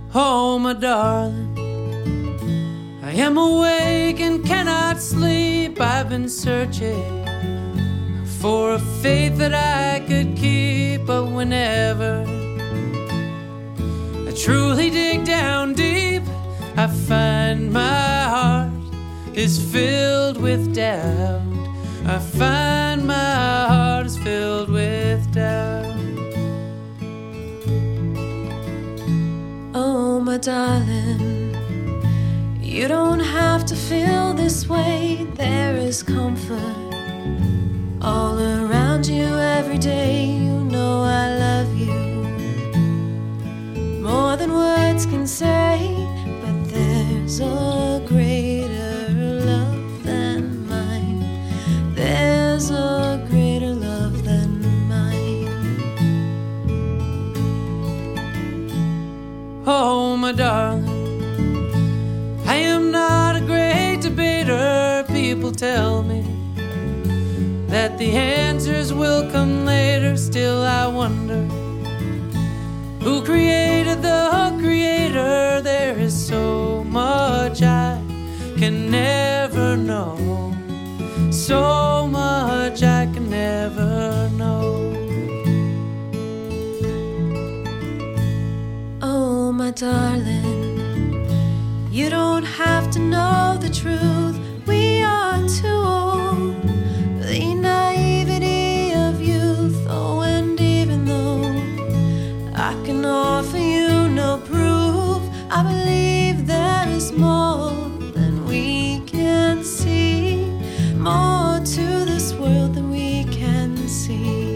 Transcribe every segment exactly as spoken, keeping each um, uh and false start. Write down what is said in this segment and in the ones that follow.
Oh, my darling, I am awake and cannot sleep. I've been searching for a faith that I could keep, but whenever I truly dig down deep, I find my heart is filled with doubt. I find my heart is filled with doubt. Oh, my darling, you don't have to feel this way. There is comfort all around you every day. You know I love you more than words can say, but there's a greater love than mine. There's a greater love than mine. Oh, my darling, I am not a great debater. People tell me that the answers will come later. Still I wonder, who created the creator? There is so much I can never know, so much I can never know. Oh, my darling, you don't have to know the truth. We are too old for the naivety of youth. Oh, and even though I can offer you no proof, I believe there is more than we can see, more to this world than we can see.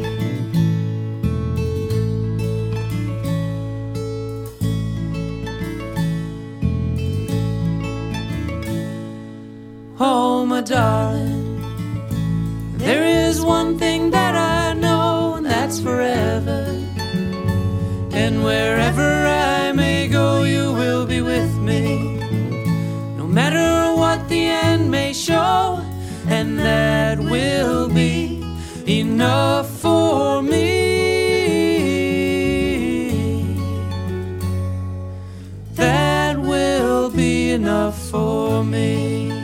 Oh, my darling, there is one thing that I know, and that's forever. And wherever I may go, you will be with me, no matter what the end may show. And that will be enough for me. That will be enough for me.